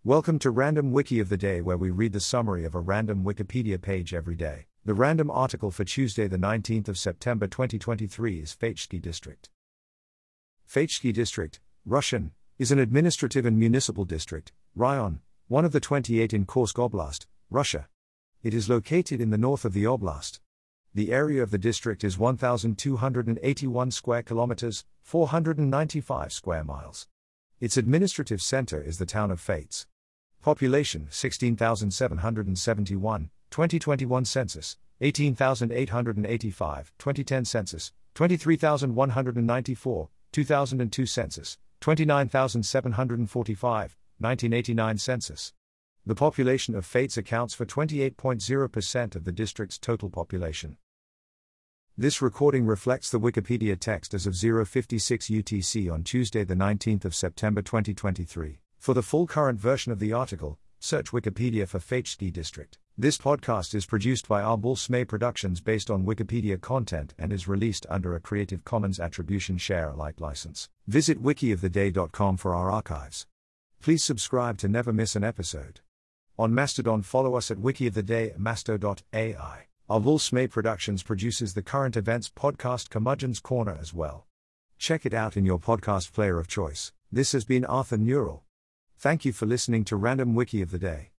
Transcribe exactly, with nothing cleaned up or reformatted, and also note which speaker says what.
Speaker 1: Welcome to Random Wiki of the Day, where we read the summary of a random Wikipedia page every day. The random article for Tuesday the nineteenth of September twenty twenty-three is Feyzhsky District. Feyzhsky District, Russian, is an administrative and municipal district, Raion, one of the twenty-eight in Kursk Oblast, Russia. It is located in the north of the oblast. The area of the district is one thousand two hundred eighty-one square kilometers, four hundred ninety-five square miles. Its administrative center is the town of Feyz. Population sixteen thousand seven hundred seventy-one, twenty twenty-one census, eighteen thousand eight hundred eighty-five, twenty ten census, twenty-three thousand one hundred ninety-four, two thousand two census, twenty-nine thousand seven hundred forty-five, nineteen eighty-nine census. The population of Feyz accounts for twenty-eight point zero percent of the district's total population. This recording reflects the Wikipedia text as of zero fifty-six U T C on Tuesday the nineteenth of September twenty twenty-three. For the full current version of the article, search Wikipedia for Feyzhsky District. This podcast is produced by Arbol Smay Productions based on Wikipedia content and is released under a Creative Commons Attribution Share Alike license. Visit wiki of the day dot com for our archives. Please subscribe to never miss an episode. On Mastodon, follow us at wikioftheday at masto dot A I. Arbol Smay Productions produces the current events podcast Curmudgeon's Corner as well. Check it out in your podcast player of choice. This has been Arthur Neural. Thank you for listening to Random Wiki of the Day.